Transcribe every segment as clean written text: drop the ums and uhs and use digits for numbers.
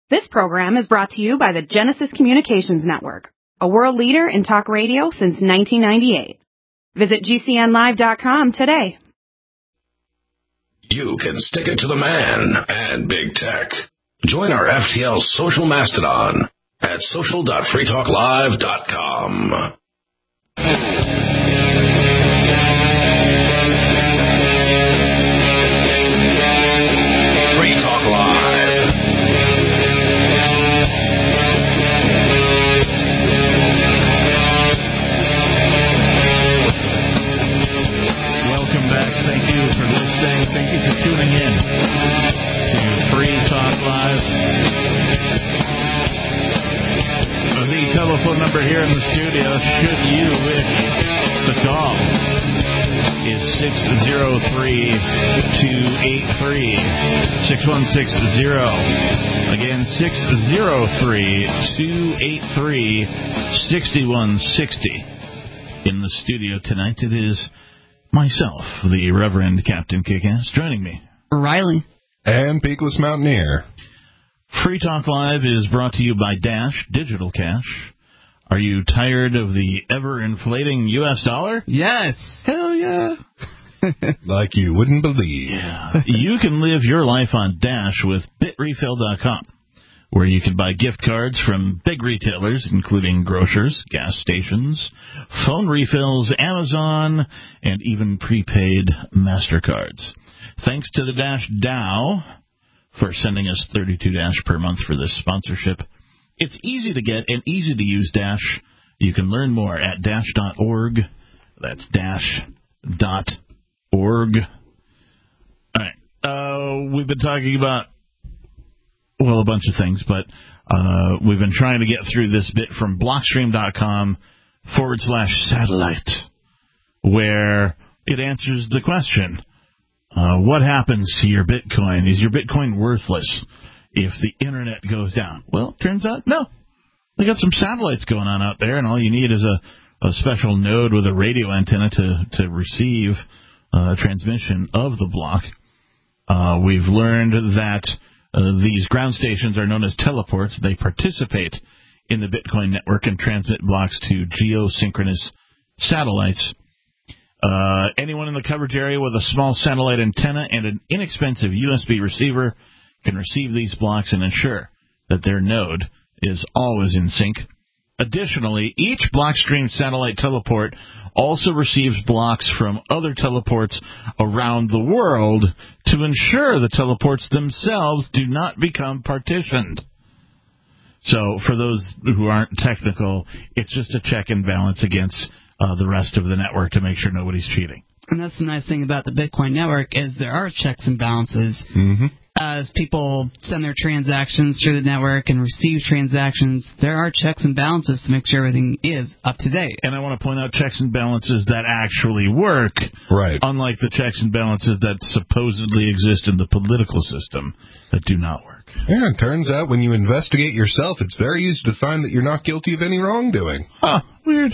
This program is brought to you by the Genesis Communications Network, a world leader in talk radio since 1998. Visit GCNlive.com today. You can stick it to the man and big tech. Join our FTL social mastodon at social.freetalklive.com. Free Talk Live. Welcome back. Thank you for listening. Thank you for tuning in to Free Talk Live. The telephone number here in the studio, should you wish to call, is 603-283-6160. Again, 603-283-6160. In the studio tonight, it is myself, the Reverend Captain Kickass, joining me, Riley, and Peakless Mountaineer. Free Talk Live is brought to you by Dash Digital Cash. Are you tired of the ever-inflating U.S. dollar? Yes. Hell yeah. Like you wouldn't believe. Yeah. You can live your life on Dash with BitRefill.com, where you can buy gift cards from big retailers, including grocers, gas stations, phone refills, Amazon, and even prepaid MasterCards. Thanks to the Dash Dow for sending us 32 Dash per month for this sponsorship. It's easy to get and easy to use Dash. You can learn more at dash.org. That's dash.org. All right. We've been talking about, well, a bunch of things, but we've been trying to get through this bit from blockstream.com/satellite, where it answers the question, what happens to your Bitcoin? Is your Bitcoin worthless if the internet goes down? Well, it turns out, no. They got some satellites going on out there, and all you need is a special node with a radio antenna to receive transmission of the block. We've learned that these ground stations are known as teleports. They participate in the Bitcoin network and transmit blocks to geosynchronous satellites. Anyone in the coverage area with a small satellite antenna and an inexpensive USB receiver can receive these blocks and ensure that their node is always in sync. Additionally, each Blockstream satellite teleport also receives blocks from other teleports around the world to ensure the teleports themselves do not become partitioned. So, for those who aren't technical, it's just a check and balance against the rest of the network to make sure nobody's cheating. And that's the nice thing about the Bitcoin network is there are checks and balances. Mm-hmm. As people send their transactions through the network and receive transactions, there are checks and balances to make sure everything is up to date. And I want to point out checks and balances that actually work, right? Unlike the checks and balances that supposedly exist in the political system that do not work. Yeah, it turns out when you investigate yourself, it's very easy to find that you're not guilty of any wrongdoing. Huh, weird.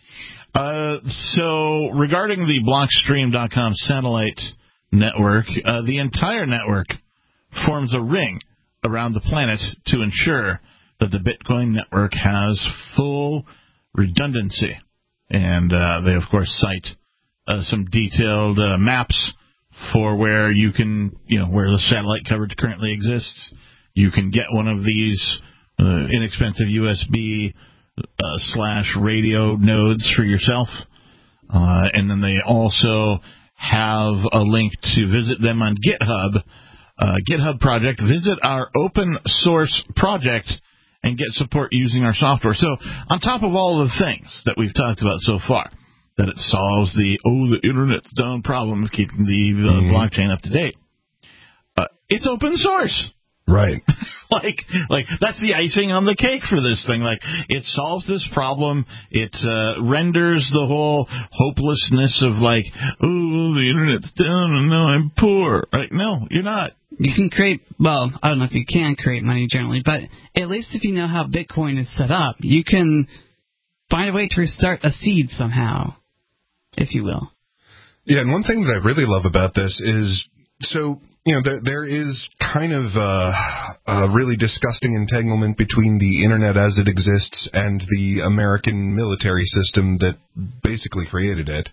So, regarding the Blockstream.com satellite network, the entire network forms a ring around the planet to ensure that the Bitcoin network has full redundancy. And they, of course, cite some detailed maps for where you can, where the satellite coverage currently exists. You can get one of these inexpensive USB / radio nodes for yourself. And then they also have a link to visit them on GitHub. GitHub project. Visit our open source project and get support using our software. So, on top of all the things that we've talked about so far, that it solves the internet's down problem of keeping the blockchain up to date, it's open source. Right. like that's the icing on the cake for this thing. Like, it solves this problem. It renders the whole hopelessness of the internet's down and now I'm poor. Right? No, you're not. You can create, well, I don't know if you can create money generally, but at least if you know how Bitcoin is set up, you can find a way to restart a seed somehow, if you will. Yeah, and one thing that I really love about this is, so there is kind of a really disgusting entanglement between the Internet as it exists and the American military system that basically created it.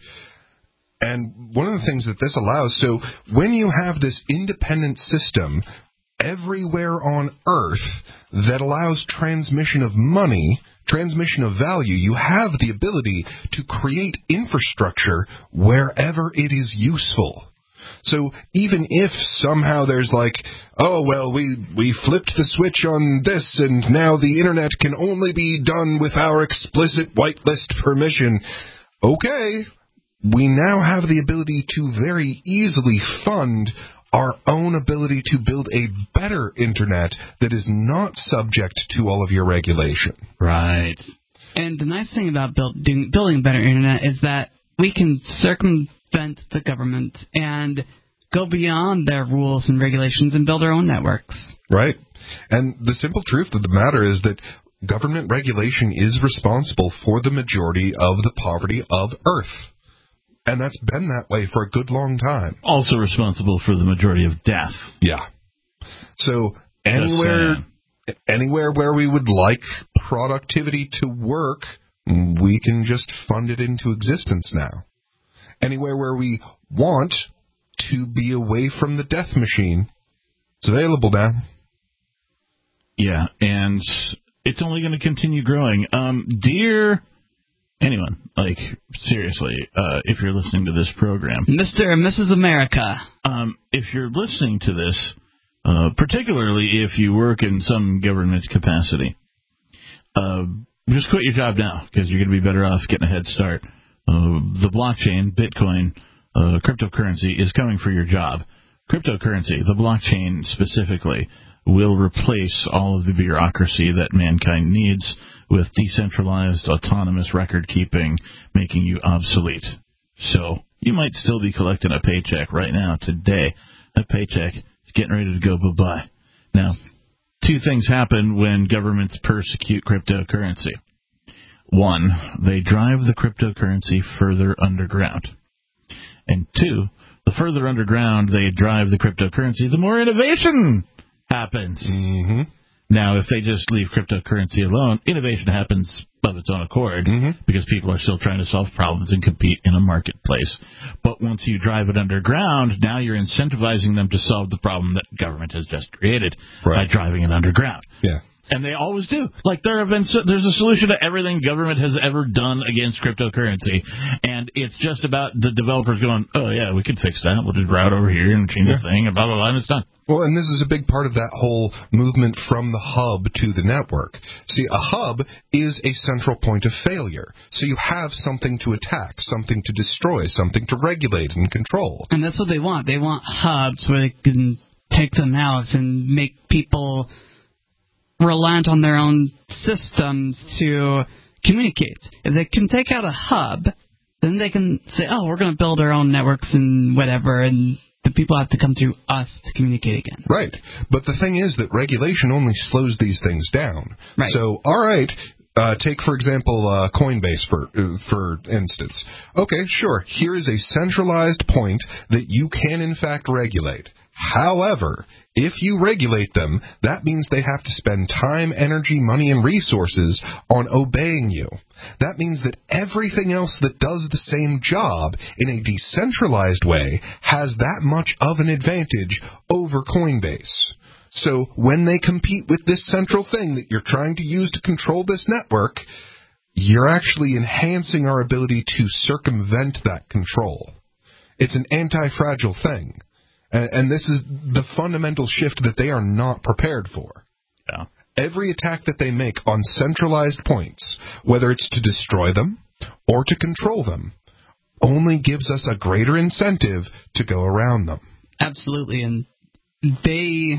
And one of the things that this allows, so when you have this independent system everywhere on Earth that allows transmission of money, transmission of value, you have the ability to create infrastructure wherever it is useful. So even if somehow there's like, oh, well, we flipped the switch on this and now the Internet can only be done with our explicit whitelist permission, okay, we now have the ability to very easily fund our own ability to build a better Internet that is not subject to all of your regulation. Right. And the nice thing about building a better Internet is that we can circumvent the government and go beyond their rules and regulations and build our own networks. Right. And the simple truth of the matter is that government regulation is responsible for the majority of the poverty of Earth. And that's been that way for a good long time. Also responsible for the majority of death. Yeah. So anywhere where we would like productivity to work, we can just fund it into existence now. Anywhere where we want to be away from the death machine, it's available now. Yeah, and it's only going to continue growing. Dear anyone, like, seriously, if you're listening to this program, Mr. and Mrs. America, if you're listening to this, particularly if you work in some government capacity, just quit your job now, because you're going to be better off getting a head start. The blockchain, Bitcoin, cryptocurrency is coming for your job. Cryptocurrency, the blockchain specifically, will replace all of the bureaucracy that mankind needs with decentralized, autonomous record-keeping, making you obsolete. So you might still be collecting a paycheck right now, today. That paycheck is getting ready to go bye-bye. Now, two things happen when governments persecute cryptocurrency. One, they drive the cryptocurrency further underground. And two, the further underground they drive the cryptocurrency, the more innovation happens. Mm-hmm. Now, if they just leave cryptocurrency alone, innovation happens of its own accord because people are still trying to solve problems and compete in a marketplace. But once you drive it underground, now you're incentivizing them to solve the problem that government has just created by driving it underground. Yeah. And they always do. Like, there's a solution to everything government has ever done against cryptocurrency, and it's just about the developers going, oh, yeah, we can fix that. We'll just route over here and change the thing, and blah, blah, blah, and it's done. Well, and this is a big part of that whole movement from the hub to the network. See, a hub is a central point of failure. So you have something to attack, something to destroy, something to regulate and control. And that's what they want. They want hubs where they can take them out and make people reliant on their own systems to communicate. If they can take out a hub, then they can say, oh, we're going to build our own networks and whatever, and the people have to come to us to communicate again. Right. But the thing is that regulation only slows these things down. Right. So, all right, take, for example, Coinbase, for instance. Okay, sure, here is a centralized point that you can, in fact, regulate. However, if you regulate them, that means they have to spend time, energy, money, and resources on obeying you. That means that everything else that does the same job in a decentralized way has that much of an advantage over Coinbase. So when they compete with this central thing that you're trying to use to control this network, you're actually enhancing our ability to circumvent that control. It's an anti-fragile thing. And this is the fundamental shift that they are not prepared for. Yeah. Every attack that they make on centralized points, whether it's to destroy them or to control them, only gives us a greater incentive to go around them. Absolutely, and they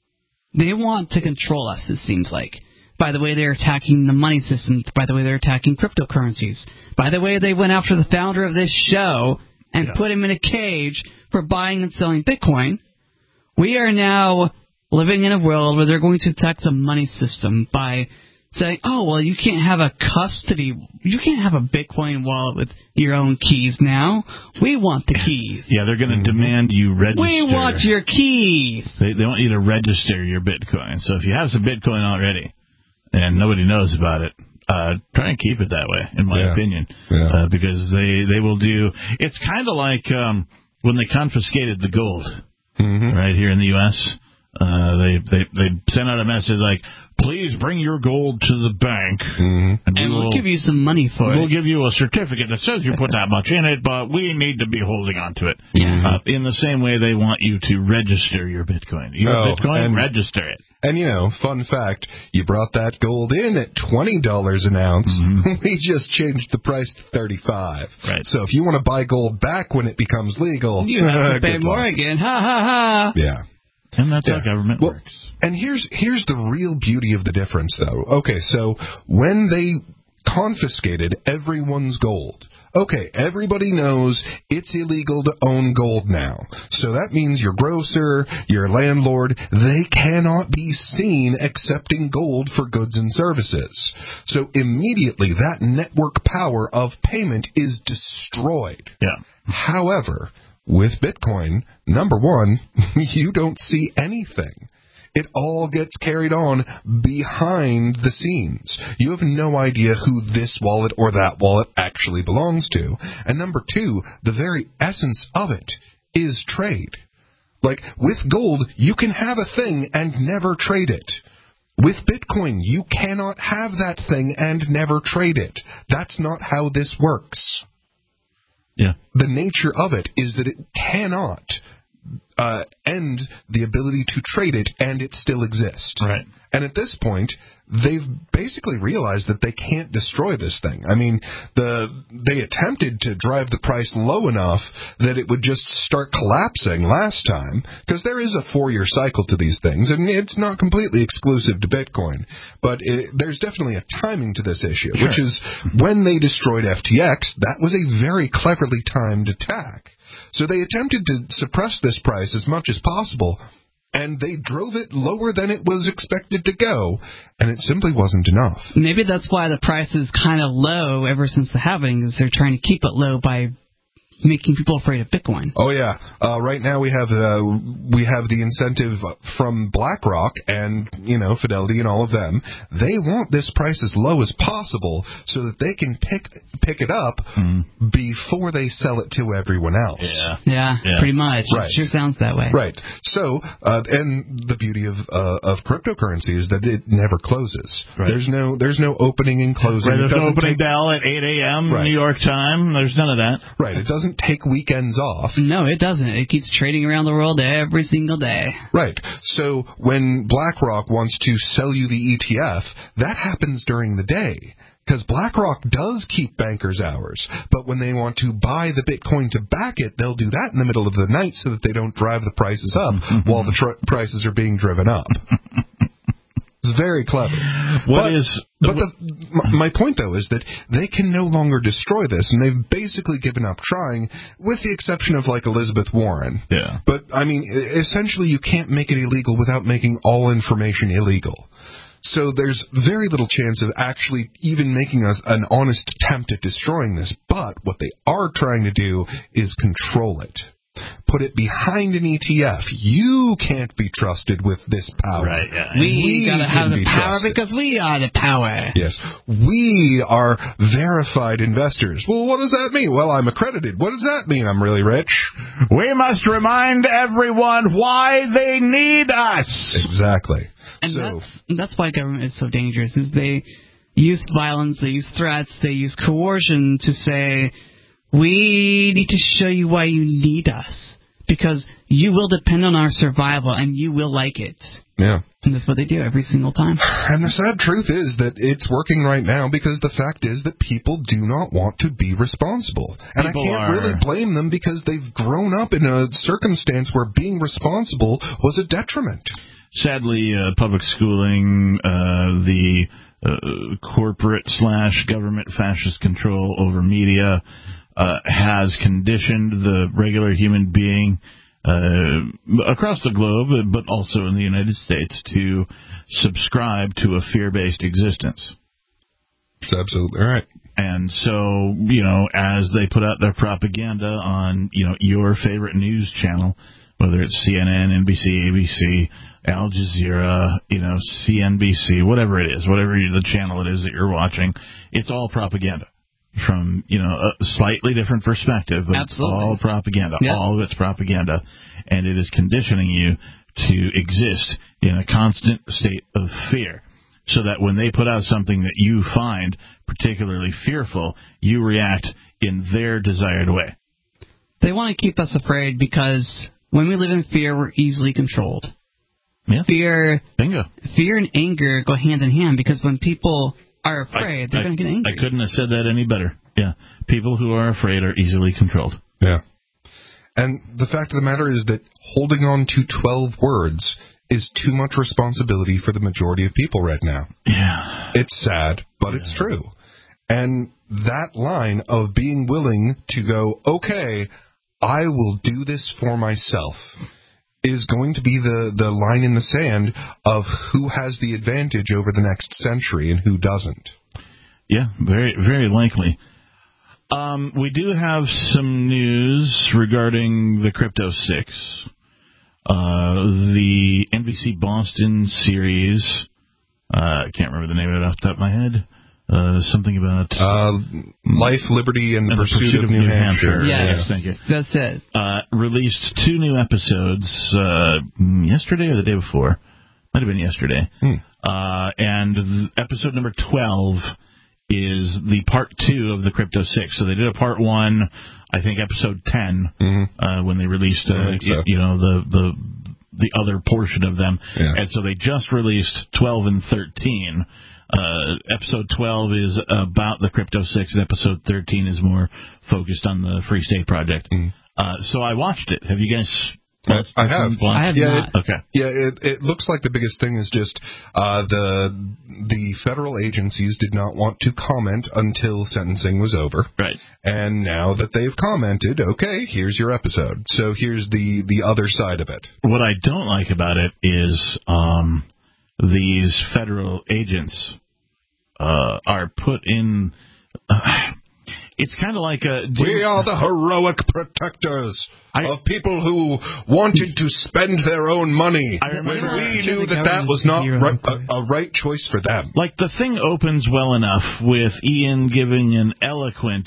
want to control us, it seems like. By the way they're attacking the money system, by the way they're attacking cryptocurrencies, by the way they went after the founder of this show and put him in a cage for buying and selling Bitcoin. We are now living in a world where they're going to attack the money system by saying, oh, well, you can't have a Bitcoin wallet with your own keys now. We want the keys. Yeah, they're going to demand you register. We want your keys. They want you to register your Bitcoin. So if you have some Bitcoin already and nobody knows about it, try and keep it that way, in my opinion, because they will do. It's kind of like when they confiscated the gold right here in the U.S. They sent out a message like, please bring your gold to the bank, and we'll give you some money for it. We'll give you a certificate that says you put that much in it, but we need to be holding on to it. In the same way, they want you to register your Bitcoin. Bitcoin, register it. And, fun fact, you brought that gold in at $20 an ounce. We just changed the price to $35. Right. So if you want to buy gold back when it becomes legal, you have to pay more again. Ha, ha, ha. Yeah. And that's how government works. And here's the real beauty of the difference, though. Okay, so when they confiscated everyone's gold, okay, everybody knows it's illegal to own gold now. So that means your grocer, your landlord, they cannot be seen accepting gold for goods and services. So immediately that network power of payment is destroyed. Yeah. However, with Bitcoin, number one, you don't see anything. It all gets carried on behind the scenes. You have no idea who this wallet or that wallet actually belongs to. And number two, the very essence of it is trade. Like, with gold, you can have a thing and never trade it. With Bitcoin, you cannot have that thing and never trade it. That's not how this works. Yeah. The nature of it is that it cannot end the ability to trade it, and it still exists. Right. And at this point, they've basically realized that they can't destroy this thing. I mean, they attempted to drive the price low enough that it would just start collapsing last time, because there is a 4-year cycle to these things, and it's not completely exclusive to Bitcoin. But there's definitely a timing to this issue, which is when they destroyed FTX, that was a very cleverly timed attack. So they attempted to suppress this price as much as possible, and they drove it lower than it was expected to go, and it simply wasn't enough. Maybe that's why the price is kind of low ever since the halving, is they're trying to keep it low by making people afraid of Bitcoin. Oh, yeah. Right now we have the incentive from BlackRock and, Fidelity and all of them. They want this price as low as possible so that they can pick it up before they sell it to everyone else. Yeah, pretty much. Right. It sure sounds that way. Right. So, and the beauty of cryptocurrency is that it never closes. Right. There's no opening and closing. Right, there's no opening bell at 8 a.m. New York time. There's none of that. Right. It doesn't take weekends off. No, it doesn't. It keeps trading around the world every single day. Right. So when BlackRock wants to sell you the ETF, that happens during the day. Because BlackRock does keep bankers' hours, but when they want to buy the Bitcoin to back it, they'll do that in the middle of the night so that they don't drive the prices up while the prices are being driven up. It's very clever. My point, though, is that they can no longer destroy this, and they've basically given up trying, with the exception of, like, Elizabeth Warren. Yeah. But, I mean, essentially you can't make it illegal without making all information illegal. So there's very little chance of actually even making an honest attempt at destroying this, but what they are trying to do is control it. Put it behind an ETF. You can't be trusted with this power. Right, yeah. We gotta have the power because we are the power. Yes. We are verified investors. Well, what does that mean? Well, I'm accredited. What does that mean? I'm really rich. We must remind everyone why they need us. Exactly. And that's why government is so dangerous, is they use violence, they use threats, they use coercion to say, we need to show you why you need us, because you will depend on our survival and you will like it. Yeah. And that's what they do every single time. And the sad truth is that it's working right now because the fact is that people do not want to be responsible. And I can't really blame them because they've grown up in a circumstance where being responsible was a detriment. Sadly, public schooling, the corporate/government fascist control over media has conditioned the regular human being across the globe, but also in the United States, to subscribe to a fear-based existence. That's absolutely right. And so, as they put out their propaganda on, your favorite news channel, whether it's CNN, NBC, ABC, Al Jazeera, CNBC, whatever it is, whatever the channel it is that you're watching, it's all propaganda from, a slightly different perspective, but Absolutely. It's all propaganda. Yep. All of it's propaganda, and it is conditioning you to exist in a constant state of fear, so that when they put out something that you find particularly fearful, you react in their desired way. They want to keep us afraid because when we live in fear, we're easily controlled. Yeah. Bingo. Fear and anger go hand in hand, because when people are afraid, they're going to get angry. I couldn't have said that any better. Yeah. People who are afraid are easily controlled. Yeah. And the fact of the matter is that holding on to 12 words is too much responsibility for the majority of people right now. Yeah. It's sad, but it's true. And that line of being willing to go, okay, I will do this for myself, is going to be the line in the sand of who has the advantage over the next century and who doesn't. Yeah, very, very likely. We do have some news regarding the Crypto 6. The NBC Boston series, I can't remember the name of it off the top of my head. Something about Life, Liberty, and the Pursuit of New Hampshire. Yes, thank you. That's it. Released 2 new episodes yesterday or the day before. Might have been yesterday. And episode number 12 is the part 2 of the Crypto 6. So they did a part 1, I think episode 10, when they released the other portion of them. Yeah. And so they just released 12 and 13. Episode 12 is about the Crypto 6, and episode 13 is more focused on the Free State Project. So I watched it. Have you guys... I have not. Okay. Yeah, it looks like the biggest thing is just the federal agencies did not want to comment until sentencing was over. Right. And now that they've commented, okay, here's your episode. So here's the other side of it. What I don't like about it is these federal agents are put in... it's kind of like we are the heroic protectors of people who wanted to spend their own money. When we knew that was not a right choice for them. Like, the thing opens well enough with Ian giving an eloquent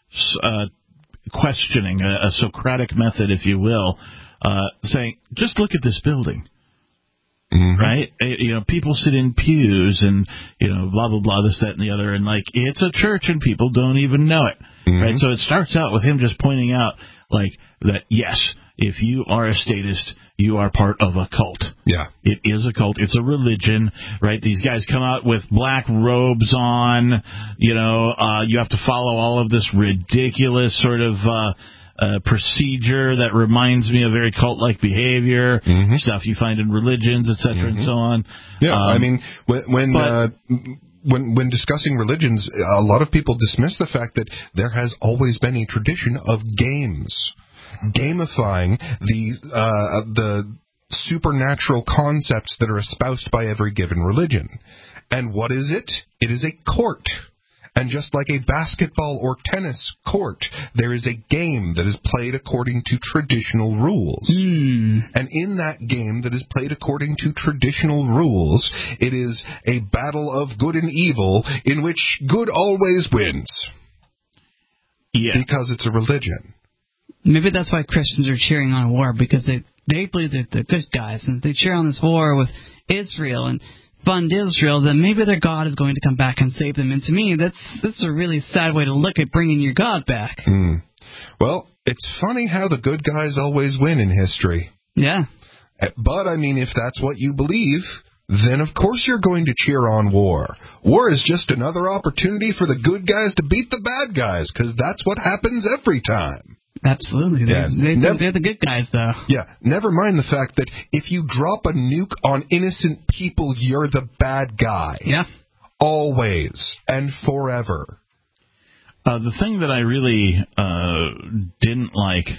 questioning, a Socratic method, if you will, saying, just look at this building. Right? People sit in pews and, blah, blah, blah, this, that, and the other. And, it's a church and people don't even know it. Right? So it starts out with him just pointing out, that, yes, if you are a statist, you are part of a cult. Yeah. It is a cult. It's a religion, right? These guys come out with black robes on. You have to follow all of this ridiculous sort of procedure that reminds me of very cult-like behavior, stuff you find in religions, etc., and so on. Yeah, I mean, when discussing religions, a lot of people dismiss the fact that there has always been a tradition of games, gamifying the supernatural concepts that are espoused by every given religion. And what is it? It is a court. And just like a basketball or tennis court, there is a game that is played according to traditional rules. And in that game that is played according to traditional rules, it is a battle of good and evil in which good always wins. Yeah. Because it's a religion. Maybe that's why Christians are cheering on a war, because they believe that they're good guys, and they cheer on this war with Israel and fund Israel, then maybe their God is going to come back and save them. And to me, that's a really sad way to look at bringing your God back. Well, it's funny how the good guys always win in history. Yeah. But, I mean, if that's what you believe, then of course you're going to cheer on war. War is just another opportunity for the good guys to beat the bad guys, because that's what happens every time. Absolutely. They're the good guys, though. Yeah. Never mind the fact that if you drop a nuke on innocent people, you're the bad guy. Yeah. Always and forever. The thing that I really didn't like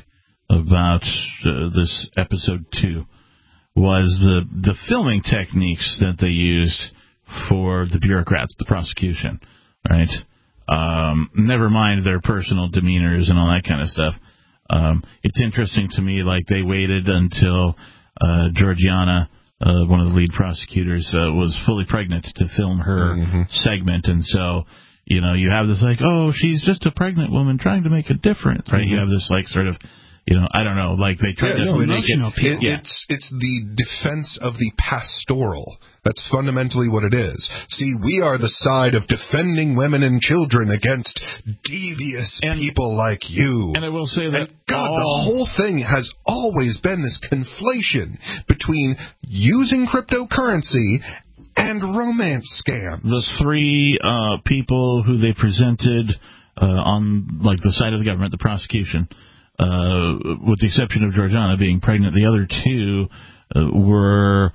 about this episode 2 was the filming techniques that they used for the bureaucrats, the prosecution, right? Never mind their personal demeanors and all that kind of stuff. It's interesting to me, like they waited until Georgiana, one of the lead prosecutors, was fully pregnant to film her segment, and so you have this like, oh, she's just a pregnant woman trying to make a difference, right? You have this like sort of, I don't know, like they try to make it's the defense of the pastoral. That's fundamentally what it is. See, we are the side of defending women and children against devious people like you. And I will say that the whole thing has always been this conflation between using cryptocurrency and romance scams. The 3 people who they presented on like the side of the government, the prosecution, with the exception of Georgiana being pregnant, the other 2 were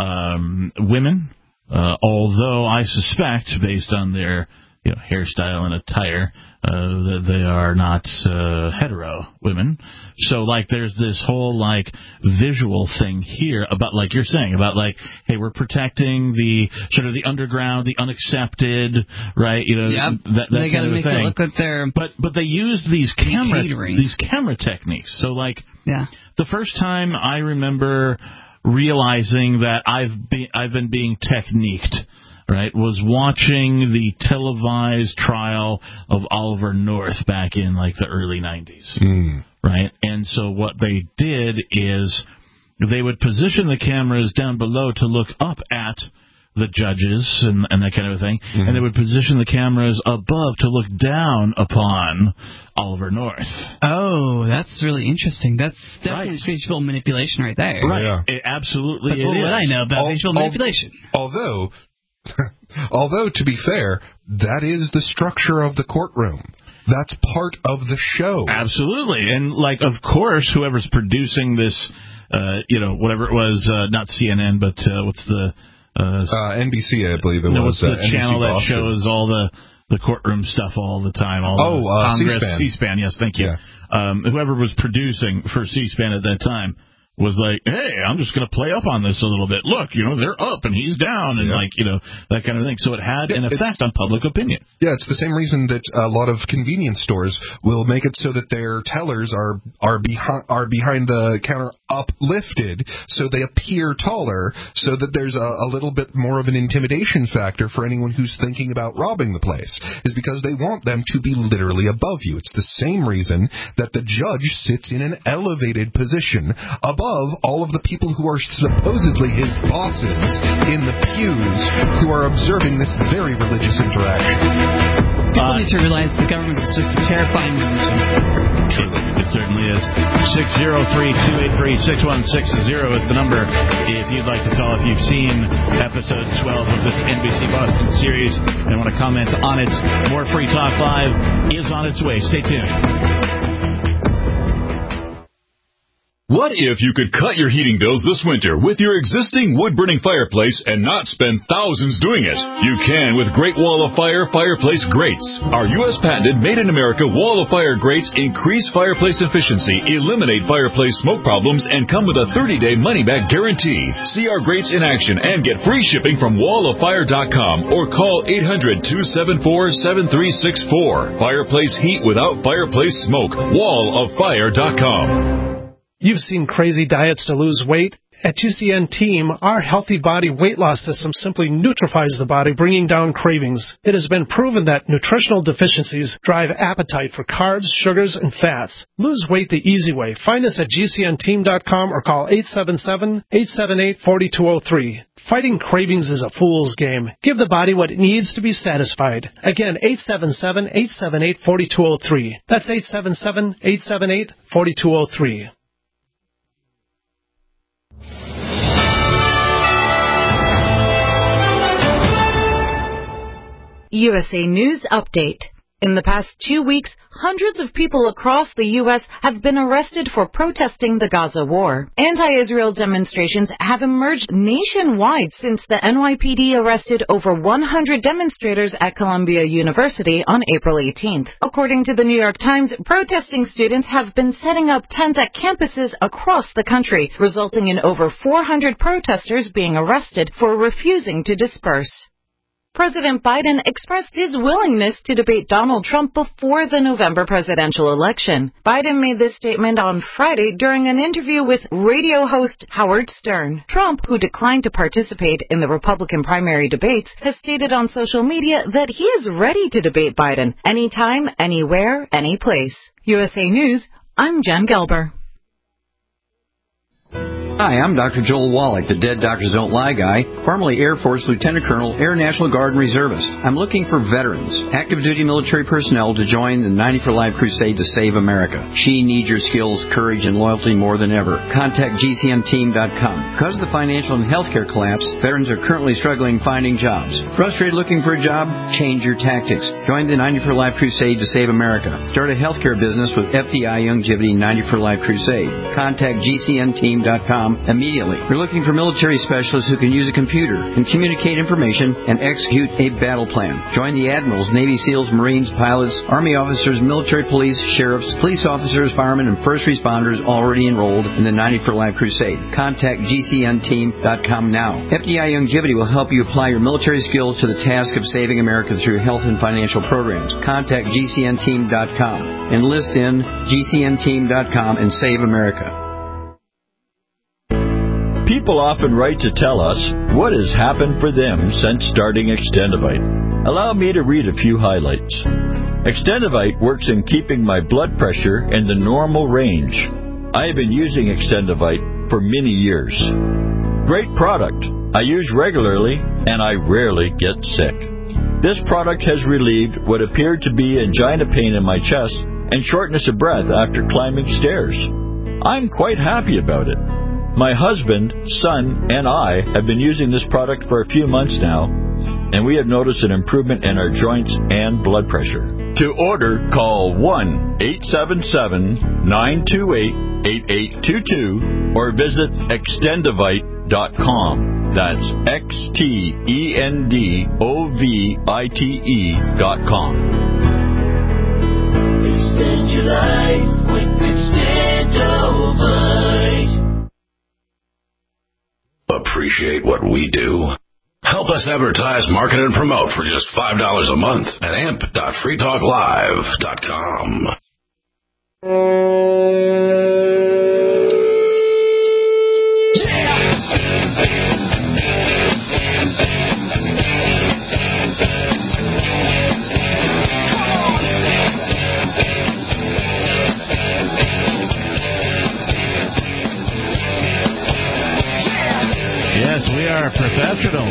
women, although I suspect, based on their hairstyle and attire, that they are not hetero women. So, like, there's this whole, like, visual thing here about, like you're saying, about, like, hey, we're protecting the sort of the underground, the unaccepted, right? That they kind of make thing. It look like they're but they used these camera techniques. So, like, the first time I remember realizing that I've been being techniqued, right, was watching the televised trial of Oliver North back in like the early 90s, right? And so what they did is they would position the cameras down below to look up at the judges and that kind of thing, and they would position the cameras above to look down upon Oliver North. Oh, that's really interesting. That's definitely visual manipulation right there. Right. Yeah. It absolutely is. What I know about visual manipulation. Although, to be fair, that is the structure of the courtroom. That's part of the show. Absolutely. And, like, of course, whoever's producing this, whatever it was, not CNN, but what's the... NBC, I believe it was. What's the NBC channel that Boston. shows all the courtroom stuff all the time? Congress, C-SPAN, yes, thank you. Yeah. Whoever was producing for C-SPAN at that time was like, hey, I'm just going to play up on this a little bit. Look, they're up and he's down and that kind of thing. So it had an effect on public opinion. Yeah, it's the same reason that a lot of convenience stores will make it so that their tellers are behind the counter uplifted so they appear taller, so that there's a little bit more of an intimidation factor for anyone who's thinking about robbing the place, is because they want them to be literally above you. It's the same reason that the judge sits in an elevated position above all of the people who are supposedly his bosses in the pews who are observing this very religious interaction. People need to realize the government is just a terrifying religion. Truly. It certainly is. 603-283-6160 is the number if you'd like to call if you've seen episode 12 of this NBC Boston series and want to comment on it. More Free Talk Live is on its way. Stay tuned. What if you could cut your heating bills this winter with your existing wood-burning fireplace and not spend thousands doing it? You can with Great Wall of Fire fireplace grates. Our U.S. patented made-in-America Wall of Fire grates increase fireplace efficiency, eliminate fireplace smoke problems, and come with a 30-day money-back guarantee. See our grates in action and get free shipping from walloffire.com or call 800-274-7364. Fireplace heat without fireplace smoke. walloffire.com. You've seen crazy diets to lose weight. At GCN Team, our healthy body weight loss system simply neutralizes the body, bringing down cravings. It has been proven that nutritional deficiencies drive appetite for carbs, sugars, and fats. Lose weight the easy way. Find us at GCNteam.com or call 877-878-4203. Fighting cravings is a fool's game. Give the body what it needs to be satisfied. Again, 877-878-4203. That's 877-878-4203. USA News Update. In the past 2 weeks, hundreds of people across the U.S. have been arrested for protesting the Gaza war. Anti-Israel demonstrations have emerged nationwide since the NYPD arrested over 100 demonstrators at Columbia University on April 18th. According to the New York Times, protesting students have been setting up tents at campuses across the country, resulting in over 400 protesters being arrested for refusing to disperse. President Biden expressed his willingness to debate Donald Trump before the November presidential election. Biden made this statement on Friday during an interview with radio host Howard Stern. Trump, who declined to participate in the Republican primary debates, has stated on social media that he is ready to debate Biden anytime, anywhere, any place. USA News, I'm Jen Gelber. Hi, I'm Dr. Joel Wallach, the Dead Doctors Don't Lie guy, formerly Air Force Lieutenant Colonel, Air National Guard and Reservist. I'm looking for veterans, active duty military personnel to join the 90 for Life crusade to save America. She needs your skills, courage, and loyalty more than ever. Contact GCNteam.com. Because of the financial and healthcare collapse, veterans are currently struggling finding jobs. Frustrated looking for a job? Change your tactics. Join the 90 for Life crusade to save America. Start a healthcare business with FDI Youngevity 90 for Life crusade. Contact GCNteam.com immediately. We're looking for military specialists who can use a computer and communicate information and execute a battle plan. Join the admirals, Navy SEALs, Marines, pilots, Army officers, military police, sheriffs, police officers, firemen, and first responders already enrolled in the 90 for Life crusade. Contact GCNteam.com now. FDI Youngevity will help you apply your military skills to the task of saving America through health and financial programs. Contact GCNteam.com. Enlist in GCNteam.com and save America. People often write to tell us what has happened for them since starting Extendivite. Allow me to read a few highlights. Extendivite works in keeping my blood pressure in the normal range. I have been using Extendivite for many years. Great product. I use regularly and I rarely get sick. This product has relieved what appeared to be angina pain in my chest and shortness of breath after climbing stairs. I'm quite happy about it. My husband, son, and I have been using this product for a few months now, and we have noticed an improvement in our joints and blood pressure. To order, call 1-877-928-8822 or visit Extendivite.com. That's XTENDOVITE.com. Extend your life with Extendovite. Appreciate what we do? Help us advertise, market, and promote for just $5 a month at amp.freetalklive.com. Yes, we are professionals.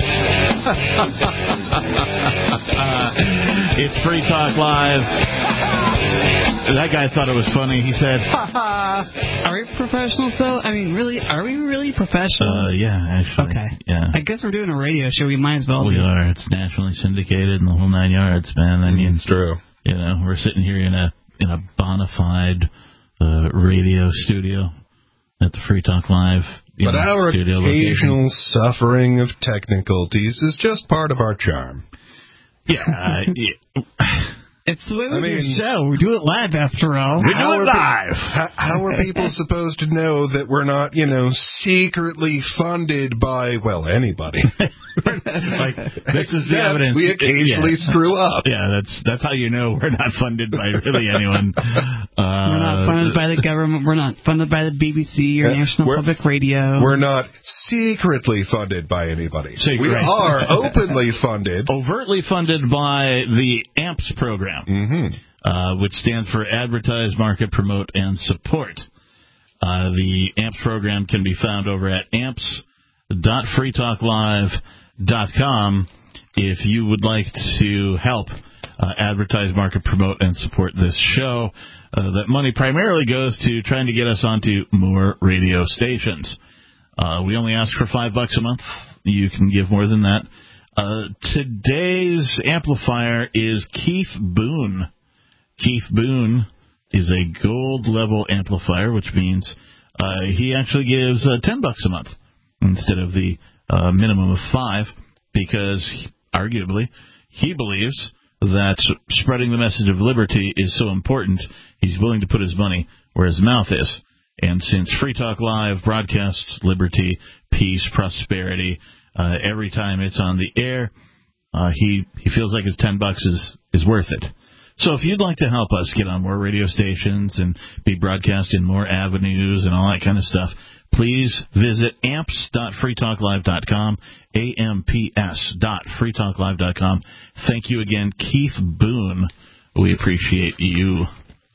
It's Free Talk Live. That guy thought it was funny. He said, Are we professionals, though? I mean, really, are we really professional? Yeah, actually. Okay. Yeah. I guess we're doing a radio show. We might as well. We are. It's nationally syndicated and the whole 9 yards, man. I mean, it's true. You know, we're sitting here in a bona fide radio studio at the Free Talk Live. But our occasional suffering of technicalities is just part of our charm. Yeah. It's the way we do the show. We do it live, after all. We do it live. How are people supposed to know that we're not, secretly funded by, well, anybody? Like, this is the evidence. We occasionally screw up. Yeah, that's how you know we're not funded by really anyone. We're not funded by the government. We're not funded by the BBC or National Public Radio. We're not secretly funded by anybody. We are openly funded. Overtly funded by the AMPS program, which stands for Advertise, Market, Promote, and Support. The AMPS program can be found over at amps.freetalklive.com if you would like to help advertise, market, promote, and support this show. That money primarily goes to trying to get us onto more radio stations. We only ask for $5 a month. You can give more than that. Today's amplifier is Keith Boone. Keith Boone is a gold level amplifier, which means he actually gives $10 a month instead of the minimum of $5, because arguably he believes that spreading the message of liberty is so important, he's willing to put his money where his mouth is. And since Free Talk Live broadcasts liberty, peace, prosperity, every time it's on the air, he feels like his $10 is worth it. So if you'd like to help us get on more radio stations and be broadcast in more avenues and all that kind of stuff, please visit amps.freetalklive.com, amps.freetalklive.com. Thank you again, Keith Boone. We appreciate you.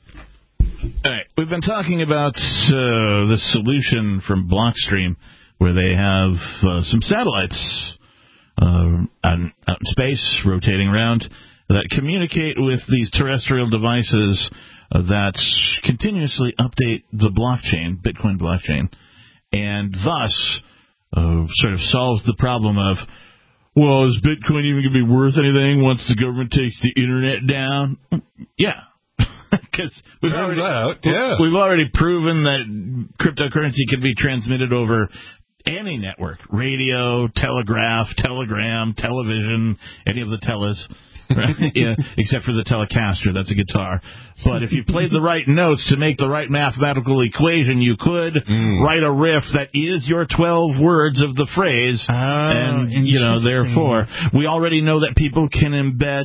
All right, we've been talking about the solution from Blockstream, where they have some satellites out in space rotating around that communicate with these terrestrial devices that continuously update the blockchain, Bitcoin blockchain, and thus sort of solves the problem of, well, is Bitcoin even going to be worth anything once the government takes the internet down? Yeah. Because we've already proven that cryptocurrency can be transmitted over any network, radio, telegraph, telegram, television, any of the teles. Right? Yeah, except for the Telecaster, that's a guitar. But if you played the right notes to make the right mathematical equation, you could write a riff that is your 12 words of the phrase. And, therefore, we already know that people can embed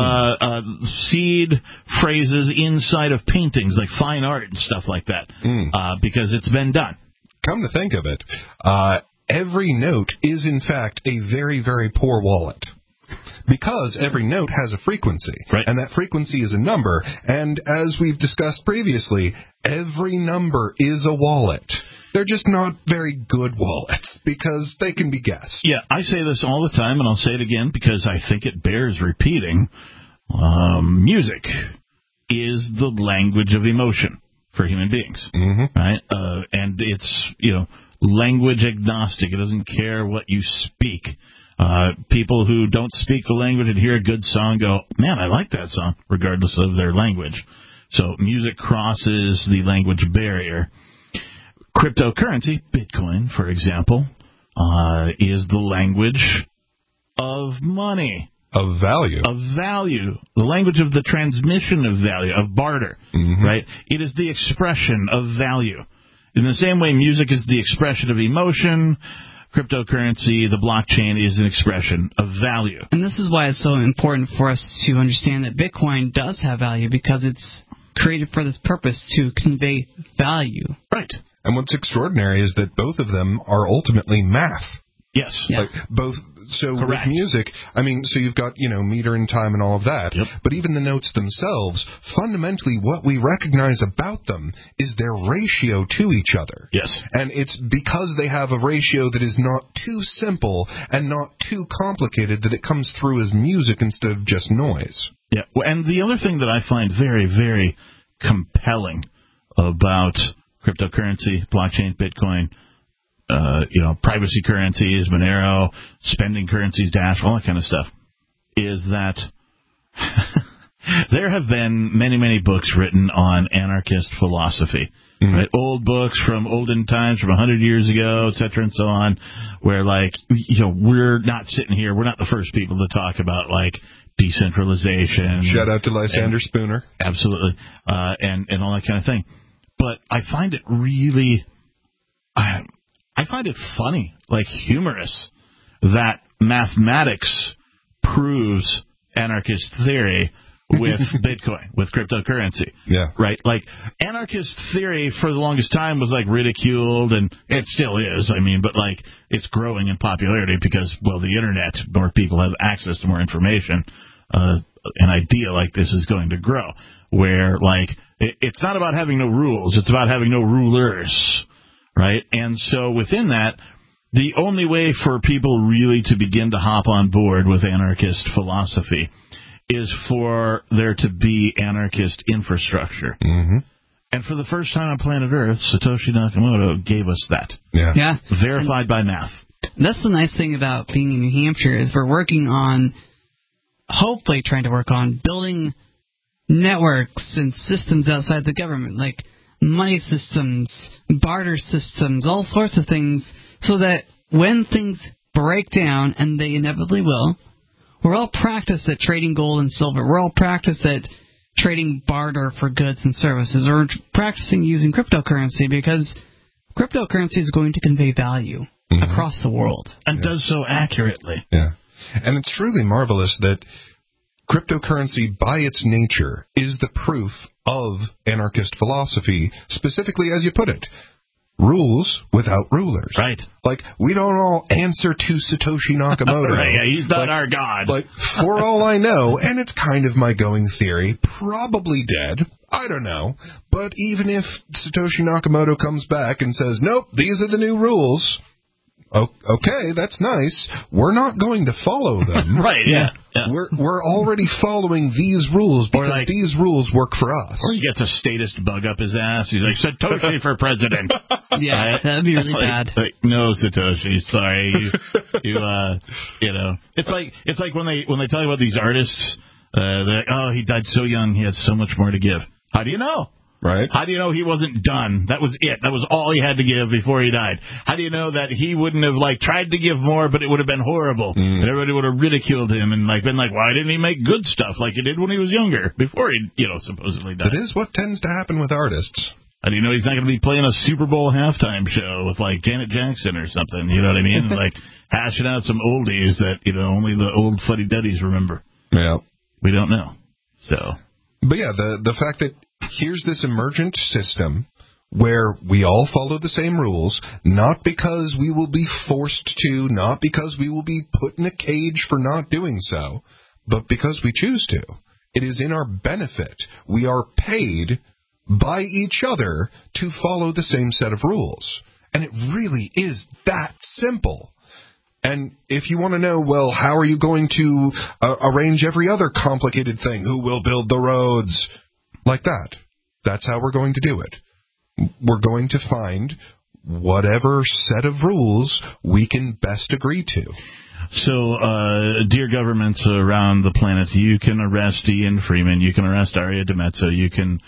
seed phrases inside of paintings, like fine art and stuff like that, because it's been done. Come to think of it, every note is, in fact, a very, very poor wallet. Because every note has a frequency, and that frequency is a number, and as we've discussed previously, every number is a wallet. They're just not very good wallets, because they can be guessed. Yeah, I say this all the time, and I'll say it again because I think it bears repeating. Music is the language of emotion for human beings, right? And it's, language agnostic. It doesn't care what you speak. People who don't speak the language and hear a good song go, man, I like that song, regardless of their language. So music crosses the language barrier. Cryptocurrency, Bitcoin, for example, is the language of money. Of value. Of value. The language of the transmission of value, of barter, right? It is the expression of value. In the same way music is the expression of emotion, cryptocurrency, the blockchain, is an expression of value. And this is why it's so important for us to understand that Bitcoin does have value, because it's created for this purpose, to convey value. Right. And what's extraordinary is that both of them are ultimately math. Yes. Yeah. Like both. So Correct. with music, I mean, so you've got, meter and time and all of that. Yep. But even the notes themselves, fundamentally what we recognize about them is their ratio to each other. Yes. And it's because they have a ratio that is not too simple and not too complicated that it comes through as music instead of just noise. Yeah. And the other thing that I find very, very compelling about cryptocurrency, blockchain, Bitcoin, privacy currencies, Monero, spending currencies, Dash, all that kind of stuff, is that there have been many, many books written on anarchist philosophy. Right? Old books from olden times, from 100 years ago, et cetera, and so on, where, we're not sitting here, we're not the first people to talk about, decentralization. Shout out to Lysander Spooner. Absolutely. And all that kind of thing. But I find it really... I find it funny, humorous, that mathematics proves anarchist theory with Bitcoin, with cryptocurrency. Yeah. Right? Anarchist theory for the longest time was, ridiculed, and it still is, but, it's growing in popularity because, the internet, more people have access to more information. An idea like this is going to grow, where, it's not about having no rules, it's about having no rulers. Right? And so within that, the only way for people really to begin to hop on board with anarchist philosophy is for there to be anarchist infrastructure. And for the first time on planet Earth, Satoshi Nakamoto gave us that. Yeah. Verified by math. That's the nice thing about being in New Hampshire, is we're hopefully trying to work on building networks and systems outside the government, like money systems, barter systems, all sorts of things, so that when things break down, and they inevitably will, we're all practiced at trading gold and silver. We're all practiced at trading barter for goods and services, or practicing using cryptocurrency, because cryptocurrency is going to convey value across the world. And does so accurately. Yeah. And it's truly marvelous that cryptocurrency, by its nature, is the proof of anarchist philosophy, specifically as you put it. Rules without rulers. Right. Like, we don't all answer to Satoshi Nakamoto. Right, yeah, he's not our god. Like, for all I know, and it's kind of my going theory, probably dead. I don't know. But even if Satoshi Nakamoto comes back and says, nope, these are the new rules, okay, that's nice. We're not going to follow them. Right, yeah. We're already following these rules because these rules work for us. Or he gets a statist bug up his ass. He's like, Satoshi for president. Yeah, that'd be really bad. Like, no, Satoshi, sorry. You know. It's like when they tell you about these artists, they're like, oh, he died so young, he had so much more to give. How do you know? Right. How do you know he wasn't done? That was it. That was all he had to give before he died. How do you know that he wouldn't have tried to give more, but it would have been horrible, and everybody would have ridiculed him and been like, why didn't he make good stuff like he did when he was younger before he supposedly died? That is what tends to happen with artists. How do you know he's not going to be playing a Super Bowl halftime show with Janet Jackson or something? You know what I mean? Hashing out some oldies that only the old fuddy-duddies remember. Yeah, we don't know. So, but yeah, the fact that here's this emergent system where we all follow the same rules, not because we will be forced to, not because we will be put in a cage for not doing so, but because we choose to. It is in our benefit. We are paid by each other to follow the same set of rules. And it really is that simple. And if you want to know, well, how are you going to arrange every other complicated thing? Who will build the roads? Like that. That's how we're going to do it. We're going to find whatever set of rules we can best agree to. So, dear governments around the planet, you can arrest Ian Freeman, you can arrest Aria DiMezzo, you can,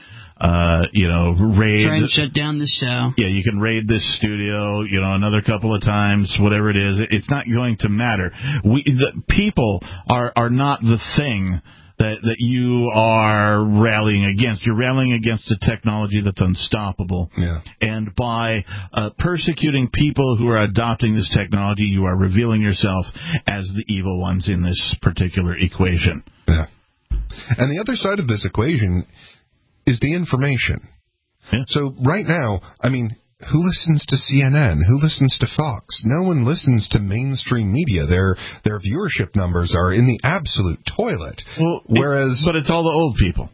raid... Try and shut down the show. Yeah, you can raid this studio, another couple of times, whatever it is. It's not going to matter. The people are not the thing that you are rallying against. You're rallying against a technology that's unstoppable. Yeah. And by persecuting people who are adopting this technology, you are revealing yourself as the evil ones in this particular equation. Yeah. And the other side of this equation is the information. Yeah. So right now, who listens to CNN? Who listens to Fox? No one listens to mainstream media. Their viewership numbers are in the absolute toilet. Well, but it's all the old people.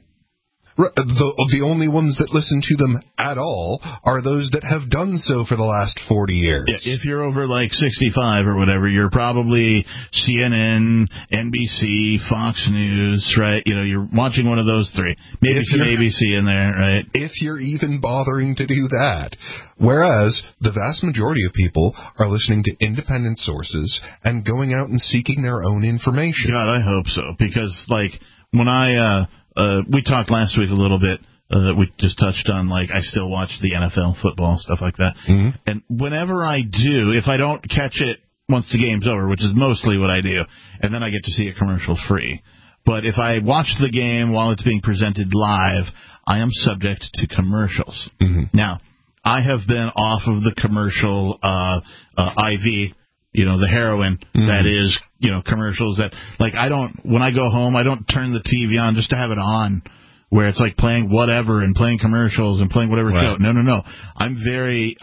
The only ones that listen to them at all are those that have done so for the last 40 years. Yeah, if you're over 65 or whatever, you're probably CNN, NBC, Fox News, right? You're watching one of those three. Maybe some ABC in there, right? If you're even bothering to do that. Whereas the vast majority of people are listening to independent sources and going out and seeking their own information. God, I hope so. Because, when we talked last week a little bit, we just touched on, I still watch the NFL, football, stuff like that. Mm-hmm. And whenever I do, if I don't catch it once the game's over, which is mostly what I do, and then I get to see it commercial-free. But if I watch the game while it's being presented live, I am subject to commercials. Mm-hmm. Now, I have been off of the commercial IV, the heroin that is, commercials that, when I go home, I don't turn the TV on just to have it on where it's playing whatever and playing commercials and playing whatever show. No. I'm very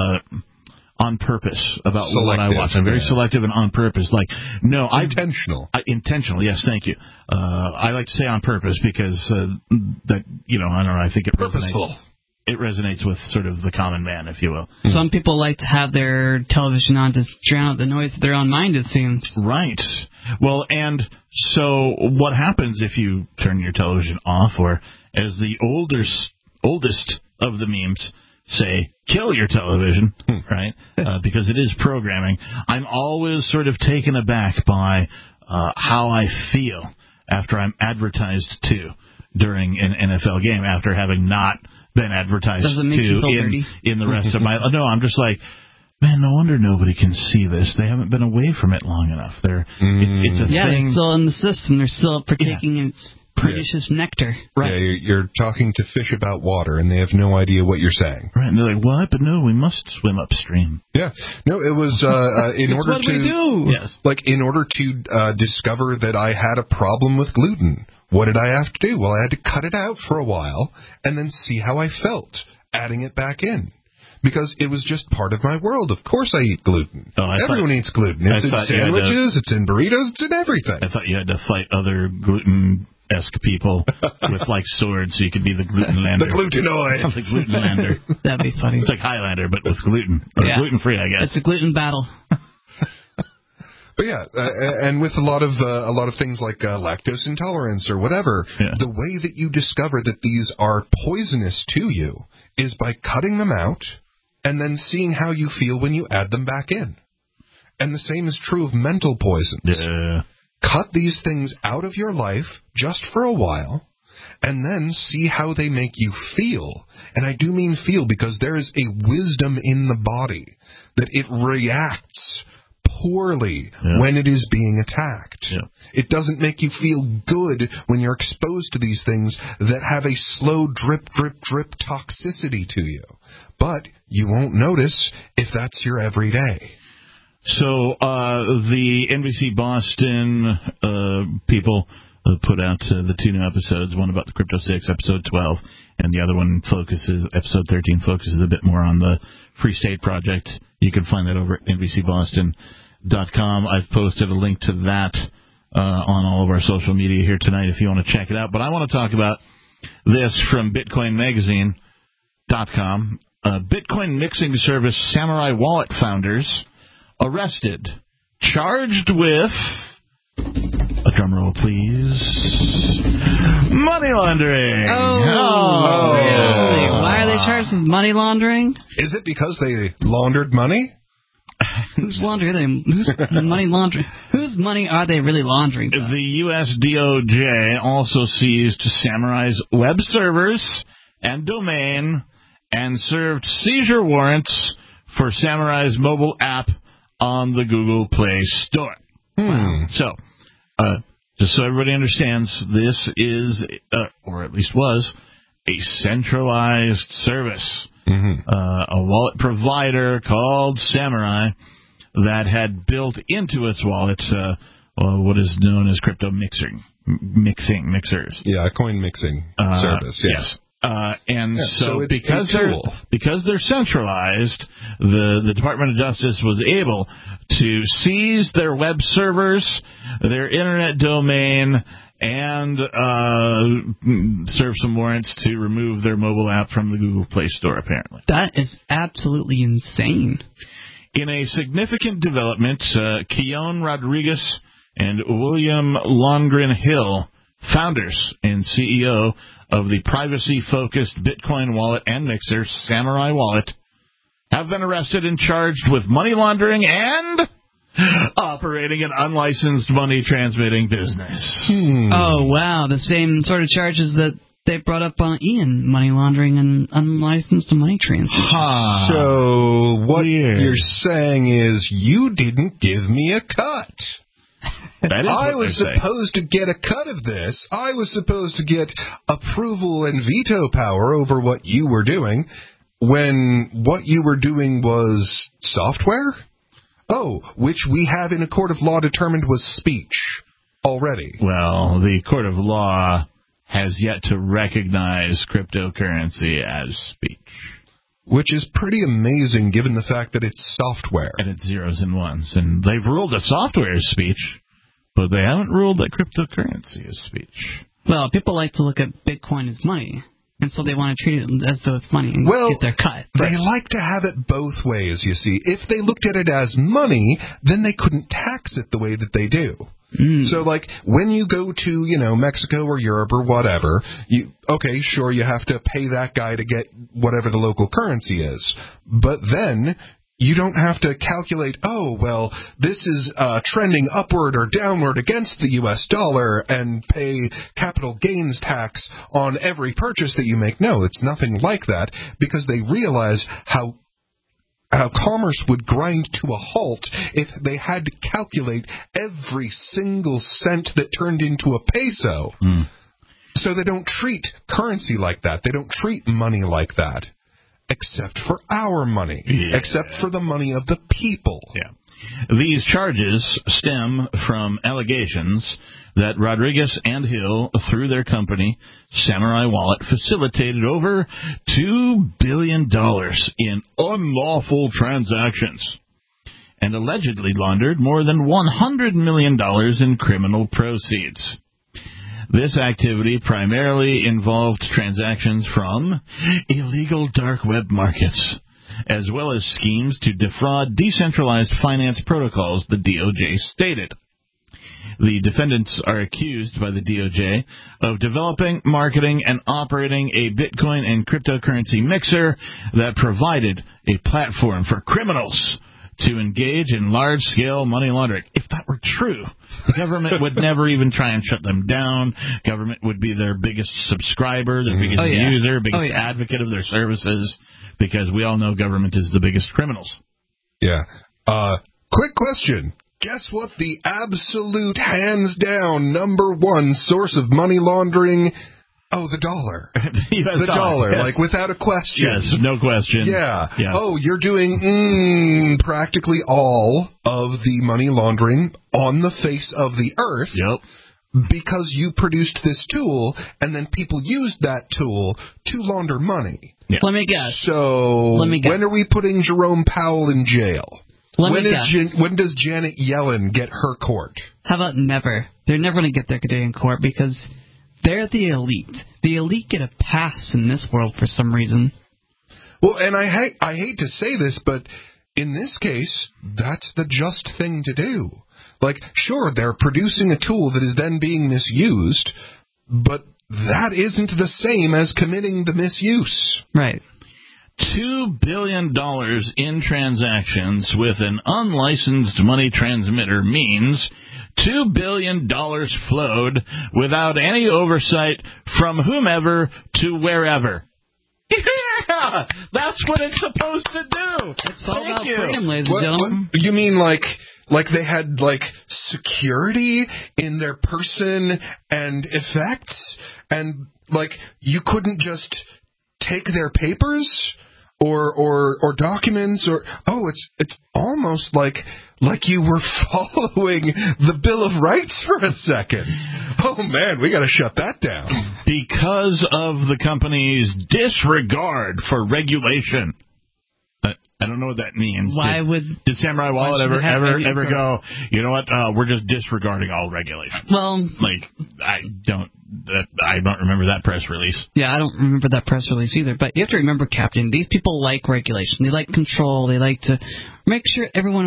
on purpose about what I watch. I'm very selective and on purpose. Intentional. Intentional, yes, thank you. I like to say on purpose because that, I don't know, I think it purposeful. It resonates with sort of the common man, if you will. Some people like to have their television on to drown out the noise of their own mind, it seems. Right. Well, and so what happens if you turn your television off, or as the oldest of the memes say, kill your television, right? Because it is programming. I'm always sort of taken aback by how I feel after I'm advertised to. during an NFL game after having not been advertised Does it make you feel dirty? in the rest of my life. No, I'm just like, man, no wonder nobody can see this. They haven't been away from it long enough. It's a they're thing. still in the system. They're still partaking in its pernicious nectar. Right. Yeah, you're talking to fish about water, and they have no idea what you're saying. Right, and they're like, what? But no, we must swim upstream. Yeah. No, it was in It's order what to we do. Yes. in order to discover that I had a problem with gluten. What did I have to do? Well, I had to cut it out for a while and then see how I felt adding it back in. Because it was just part of my world. Of course I eat gluten. Everyone eats gluten. It's in sandwiches, it's in burritos, it's in everything. I thought you had to fight other gluten-esque people with, like, swords so you could be the gluten-lander. The glutenoid. The gluten-lander. That'd be funny. It's like Highlander, but with gluten. Or gluten-free, I guess. It's a gluten battle. But yeah, and with a lot of things like lactose intolerance or whatever, the way that you discover that these are poisonous to you is by cutting them out and then seeing how you feel when you add them back in. And the same is true of mental poisons. Yeah. Cut these things out of your life just for a while, and then see how they make you feel. And I do mean feel, because there is a wisdom in the body that it reacts poorly when it is being attacked. Yeah. It doesn't make you feel good when you're exposed to these things that have a slow drip, drip, drip toxicity to you. But you won't notice if that's your everyday. So the NBC Boston people put out the two new episodes, one about the Crypto 6, episode 12, and the other one episode 13 focuses a bit more on the Free State Project. You can find that over at NBCBoston.com. I've posted a link to that on all of our social media here tonight if you want to check it out. But I want to talk about this from BitcoinMagazine.com. Bitcoin mixing service Samurai Wallet founders arrested, charged with, a drum roll please, money laundering. Why are they charged with money laundering? Is it because they laundered money? Who's laundering? Who's money laundering? Whose money are they really laundering? The U.S. DOJ also seized Samurai's web servers and domain and served seizure warrants for Samurai's mobile app on the Google Play Store. Wow. So, just so everybody understands, this is, or at least was, a centralized service. A wallet provider called Samurai that had built into its wallet what is known as crypto mixers. Yeah, a coin mixing service. Yes. So because they're centralized, the Department of Justice was able to seize their web servers, their internet domain, and serve some warrants to remove their mobile app from the Google Play Store, apparently. That is absolutely insane. In a significant development, Keon Rodriguez and William Longren Hill, founders and CEO of the privacy-focused Bitcoin wallet and mixer Samurai Wallet, have been arrested and charged with money laundering and operating an unlicensed money-transmitting business. Oh, wow. The same sort of charges that they brought up on Ian, money laundering and unlicensed money transmission. So what you're saying is you didn't give me a cut. I was supposed to get a cut of this. I was supposed to get approval and veto power over what you were doing when what you were doing was software? Oh, which we have in a court of law determined was speech already. Well, the court of law has yet to recognize cryptocurrency as speech. Which is pretty amazing given the fact that it's software. And it's zeros and ones. And they've ruled that software is speech, but they haven't ruled that cryptocurrency is speech. Well, people like to look at Bitcoin as money, and so they want to treat it as though it's money and get their cut. They like to have it both ways, you see. If they looked at it as money, then they couldn't tax it the way that they do. So, like, when you go to, Mexico or Europe or whatever, you have to pay that guy to get whatever the local currency is. But then you don't have to calculate, oh, well, this is trending upward or downward against the U.S. dollar and pay capital gains tax on every purchase that you make. No, it's nothing like that, because they realize how commerce would grind to a halt if they had to calculate every single cent that turned into a peso. So they don't treat currency like that. They don't treat money like that. Except for our money. Yeah. Except for the money of the people. Yeah. These charges stem from allegations that Rodriguez and Hill, through their company, Samurai Wallet, facilitated over $2 billion in unlawful transactions and allegedly laundered more than $100 million in criminal proceeds. This activity primarily involved transactions from illegal dark web markets, as well as schemes to defraud decentralized finance protocols, the DOJ stated. The defendants are accused by the DOJ of developing, marketing, and operating a Bitcoin and cryptocurrency mixer that provided a platform for criminals to engage in large-scale money laundering. If that were true, the government would never even try and shut them down. Government would be their biggest subscriber, their biggest user, biggest advocate of their services, because we all know government is the biggest criminals. Yeah. Quick question. Guess what the absolute, hands-down, number one source of money laundering? Oh, the dollar. The dollar, yes. Like without a question. Yes, no question. Yeah. Oh, you're doing practically all of the money laundering on the face of the earth. Yep. Because you produced this tool, and then people used that tool to launder money. Yeah. Let me guess. So, when are we putting Jerome Powell in jail? When does Janet Yellen get her court? How about never? They're never going to get their day in court because they're the elite. The elite get a pass in this world for some reason. Well, and I hate to say this, but in this case, that's the just thing to do. Like, sure, they're producing a tool that is then being misused, but that isn't the same as committing the misuse. Right. $2 billion in transactions with an unlicensed money transmitter means $2 billion flowed without any oversight from whomever to wherever. Yeah, that's what it's supposed to do. It's all about freedom, ladies and gentlemen. You mean like they had security in their person and effects, and you couldn't just take their papers or documents, or it's almost like you were following the Bill of Rights for a second. Oh man, we got to shut that down because of the company's disregard for regulation. I don't know what that means. Did Samurai Wallet ever go, you know what, we're just disregarding all regulation? Well, I don't remember that press release. Yeah, I don't remember that press release either. But you have to remember, Captain, these people like regulation. They like control. They like to make sure everyone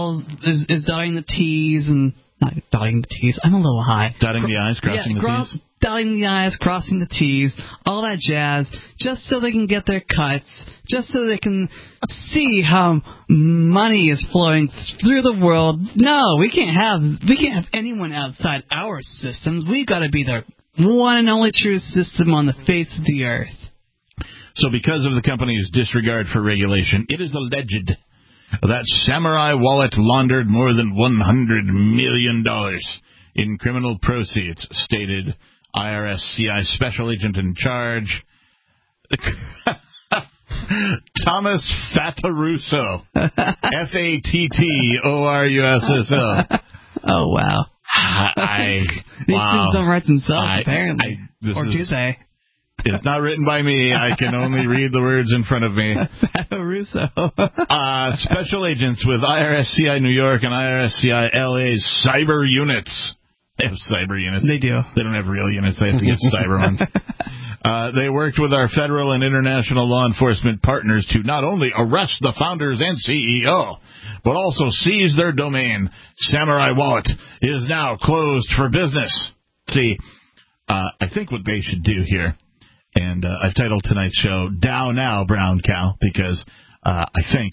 is dotting the T's and not dotting the T's. I'm a little high. Dotting the I's, crossing the T's? Dotting the I's, crossing the T's, all that jazz, just so they can get their cuts, just so they can see how money is flowing through the world. No, we can't have anyone outside our systems. We've got to be the one and only true system on the face of the earth. So because of the company's disregard for regulation, it is alleged that Samurai Wallet laundered more than $100 million in criminal proceeds, stated IRS CI Special Agent in Charge Thomas Fattoruso. Fattorusso. Oh, wow. These things don't write themselves, apparently. Or do they? It's not written by me. I can only read the words in front of me. Russo. Special agents with IRS CI New York and IRS CI LA's cyber units. They have cyber units. They do. They don't have real units. They have to get cyber ones. They worked with our federal and international law enforcement partners to not only arrest the founders and CEO, but also seize their domain. Samurai Wallet is now closed for business. See, I think what they should do here, and I've titled tonight's show, Dow Now, Brown Cow, because I think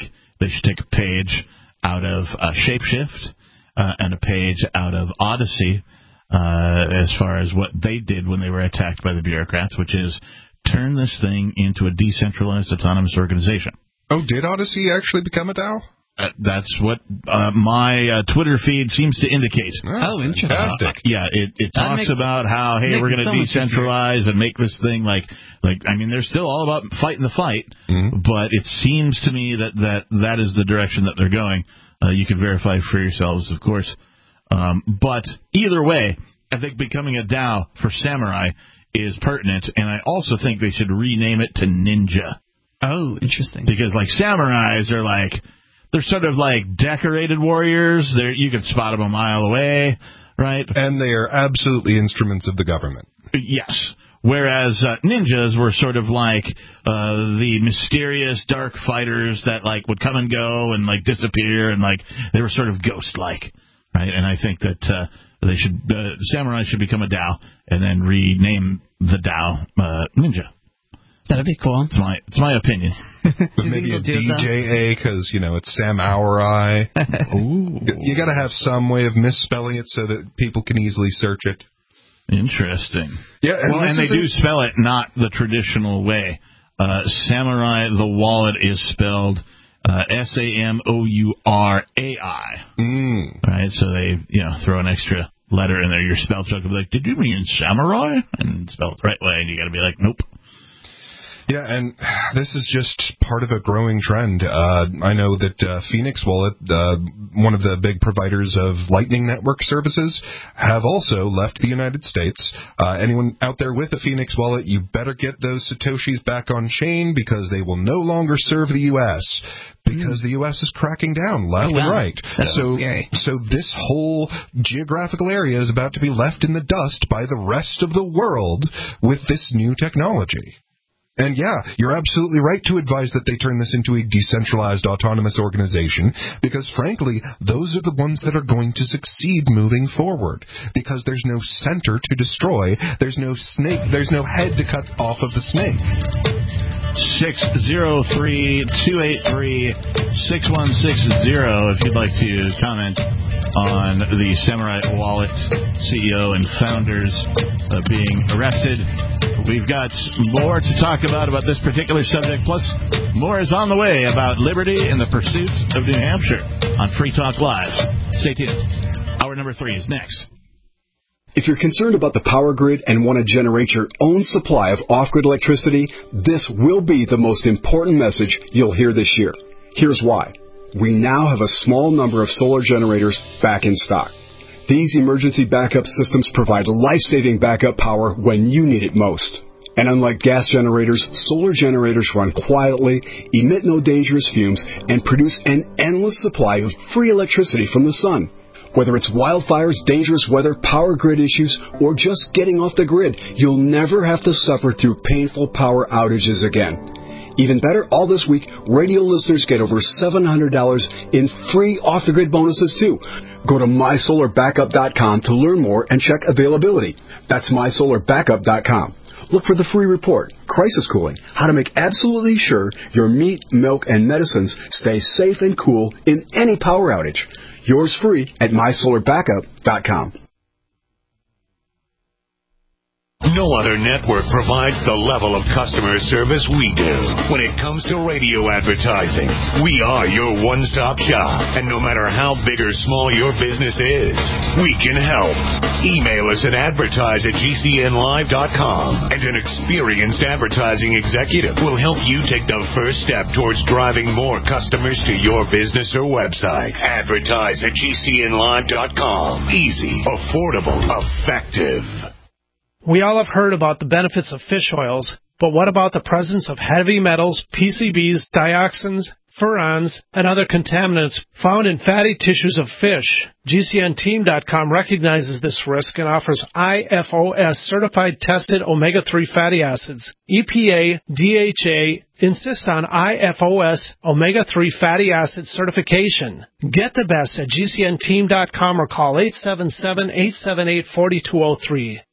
They should take a page out of Shapeshift and a page out of Odyssey as far as what they did when they were attacked by the bureaucrats, which is turn this thing into a decentralized autonomous organization. Oh, did Odyssey actually become a DAO? That's what my Twitter feed seems to indicate. Oh, interesting. Fantastic. Yeah, it talks about how, hey, we're going to decentralize and make this thing like I mean, they're still all about fighting the fight, but it seems to me that is the direction that they're going. You can verify for yourselves, of course. But either way, I think becoming a DAO for Samurai is pertinent, and I also think they should rename it to Ninja. Oh, interesting. Because, like, Samurais are like, they're sort of like decorated warriors. You can spot them a mile away, right? And they are absolutely instruments of the government. Yes. Whereas ninjas were sort of like the mysterious dark fighters that like would come and go and like disappear, and like they were sort of ghost-like, right? And I think that they should Samurai should become a DAO and then rename the DAO Ninja. That'd be cool. It's my opinion. But maybe a DJA because, it's Sam Aurai. Ooh. You got to have some way of misspelling it so that people can easily search it. Interesting. Yeah, and they do spell it not the traditional way. Samurai, the wallet, is spelled Samourai. Right, so they throw an extra letter in there. Your spell check will be like, did you mean samurai? And spell it the right way, and you got to be like, nope. Yeah, and this is just part of a growing trend. I know that Phoenix Wallet, one of the big providers of Lightning Network services, have also left the United States. Anyone out there with a Phoenix Wallet, you better get those Satoshis back on chain because they will no longer serve the U.S., because the U.S. is cracking down left and right. So this whole geographical area is about to be left in the dust by the rest of the world with this new technology. And yeah, you're absolutely right to advise that they turn this into a decentralized autonomous organization, because frankly, those are the ones that are going to succeed moving forward. Because there's no center to destroy, there's no snake, there's no head to cut off of the snake. 603-283-6160 if you'd like to comment on the Samurai Wallet CEO and founders being arrested. We've got more to talk about this particular subject, plus more is on the way about liberty in the pursuit of New Hampshire on Free Talk Live. Stay tuned. Hour number 3 is next. If you're concerned about the power grid and want to generate your own supply of off-grid electricity, this will be the most important message you'll hear this year. Here's why. We now have a small number of solar generators back in stock. These emergency backup systems provide life-saving backup power when you need it most. And unlike gas generators, solar generators run quietly, emit no dangerous fumes, and produce an endless supply of free electricity from the sun. Whether it's wildfires, dangerous weather, power grid issues, or just getting off the grid, you'll never have to suffer through painful power outages again. Even better, all this week, radio listeners get over $700 in free off-the-grid bonuses, too. Go to mysolarbackup.com to learn more and check availability. That's mysolarbackup.com. Look for the free report, Crisis Cooling, how to make absolutely sure your meat, milk, and medicines stay safe and cool in any power outage. Yours free at mysolarbackup.com. No other network provides the level of customer service we do. When it comes to radio advertising, we are your one-stop shop. And no matter how big or small your business is, we can help. Email us at advertise@gcnlive.com, and an experienced advertising executive will help you take the first step towards driving more customers to your business or website. Advertise@gcnlive.com. Easy, affordable, effective. We all have heard about the benefits of fish oils, but what about the presence of heavy metals, PCBs, dioxins, furans, and other contaminants found in fatty tissues of fish? GCNteam.com recognizes this risk and offers IFOS certified tested omega-3 fatty acids. EPA, DHA insist on IFOS omega-3 fatty acid certification. Get the best at GCNteam.com or call 877-878-4203.